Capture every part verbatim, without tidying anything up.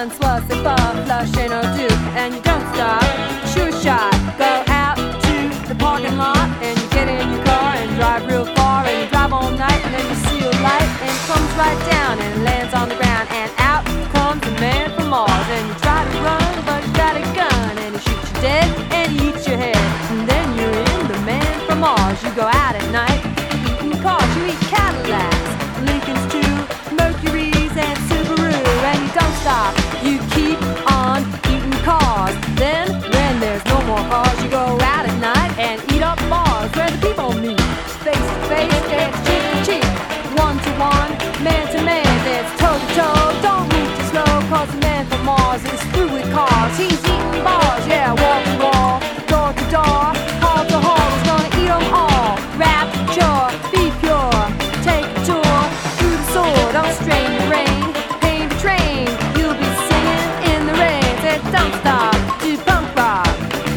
fun, slush and puff, flush ain't no do, and you don't stop. Sure shot, go out to the parking lot, and you get in your car and drive real far, and you drive all night, and then you see a light, and it comes right down and lands on the ground, and out comes the man from Mars, and you try to run, but you got a gun, and he shoots you dead, and he eats your head, and then you're in the man from Mars. You go out at night, eating cars, you eat Cadillacs, Lincolns too, Mercuries and Subaru, and you don't stop, you keep on eating cars. Then, when there's no more cars, you go out at night and eat up bars where the people meet, face to face, dance cheek to cheek, one to one, man to man, dance toe to toe. Don't move too slow, cause the man from Mars is through with cars. He's eating bars, yeah, wall to wall, door to door, hall to hall. He's gonna eat them all. Rapture, be pure, take a tour through the sword. Don't strain your brain, pain the train. You'll be singing in the rain. Say don't stop, do punk rock.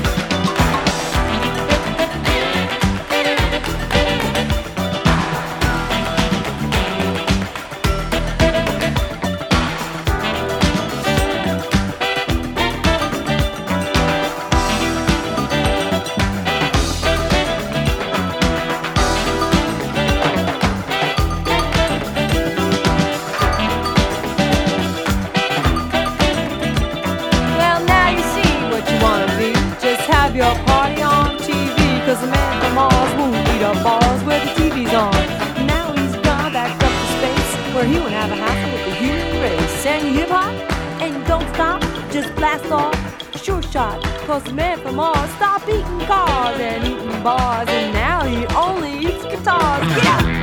Your party on T V, cause the man from Mars won't eat up bars where the T V's on. Now he's gone back up to space, where he won't have a hassle with the human race. And you hip hop, and you don't stop, just blast off, sure shot, cause the man from Mars stopped eating cars and eating bars, and now he only eats guitars. Get out!